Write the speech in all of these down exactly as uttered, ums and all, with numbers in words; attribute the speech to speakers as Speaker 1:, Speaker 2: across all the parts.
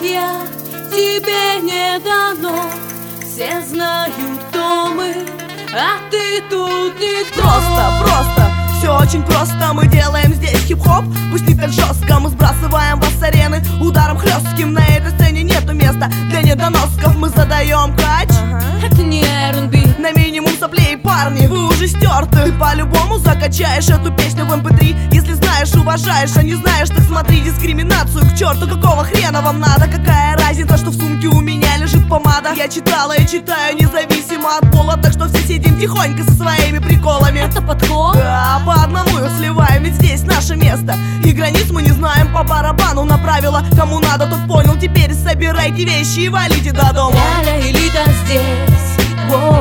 Speaker 1: я, тебе не дано. Все знают, кто мы, а ты тут никто.
Speaker 2: Просто, просто, все очень просто. Мы делаем здесь хип-хоп, пусть не так жестко. Мы сбрасываем вас с арены ударом хлестким. На этой сцене нету места для недоносков. Мы задаем кач,
Speaker 1: Это не эр энд би.
Speaker 2: на минимум соплей, парни, вы уже стерты. Ты по-любому закачаешь эту песню в эм пэ три. Если знаешь, уважаешь, а не знаешь, так смотри дискриминацию к черту. Какого хрена вам надо? Какая разница, что в сумке у меня лежит помада? Я читала и читаю независимо от пола, так что все сидим тихонько со своими приколами.
Speaker 1: Это подход?
Speaker 2: Да, по одному их сливаем, ведь здесь наше место. И границ мы не знаем, по барабану на правила. Кому надо, тот понял. Теперь собирайте вещи и валите до дома.
Speaker 1: Ляля, элита здесь. Воу.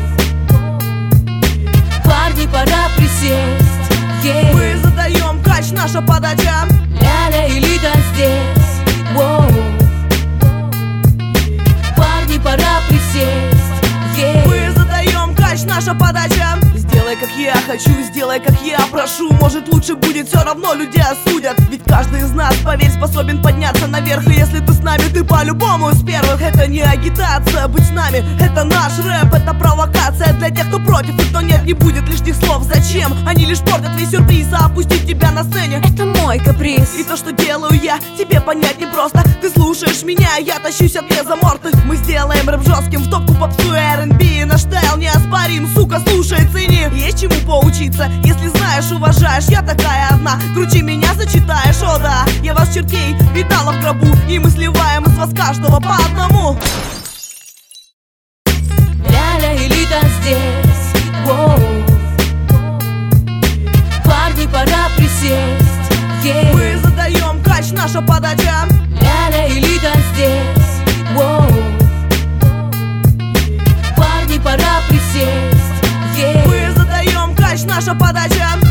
Speaker 1: Парни, пора присесть. Ей.
Speaker 2: Мы задаем кач, наша подача.
Speaker 1: Ляля, элита здесь. Воу. Парни, пора присесть. Ей.
Speaker 2: Мы задаем кач, наша подача. Сделай как я хочу, сделай как я прошу. Может лучше будет, все равно люди осудят. Ведь каждый из нас, поверь, способен подняться наверх. И если ты с нами, ты по-любому из первых. Это не агитация, быть с нами, это наш рэп. Это провокация для тех, кто против и кто нет. Не будет лишних слов, зачем? Они лишь портят весь сюрприз, а опустить тебя на сцене
Speaker 1: Это мой каприз.
Speaker 2: и то, что делаю я, тебе понять непросто. Ты слушаешь меня, я тащусь от леса морты. Мы сделаем рэп жестким, в топку попсу и эр энд би. Наш стайл неоспорим, сука, слушай, цени. Есть чему поучиться, если знаешь, уважаешь. Я такая одна, круче меня зачитаешь, о да. Я вас, чертей, видала в гробу, и мы сливаем из вас каждого по одному.
Speaker 1: Ляля, элита здесь. Воу. Парни, пора присесть. Ей.
Speaker 2: Мы задаем кач, наша подача.
Speaker 1: Ляля, элита здесь. Воу. Парни, пора присесть. Ей.
Speaker 2: Мы задаем кач, наша подача.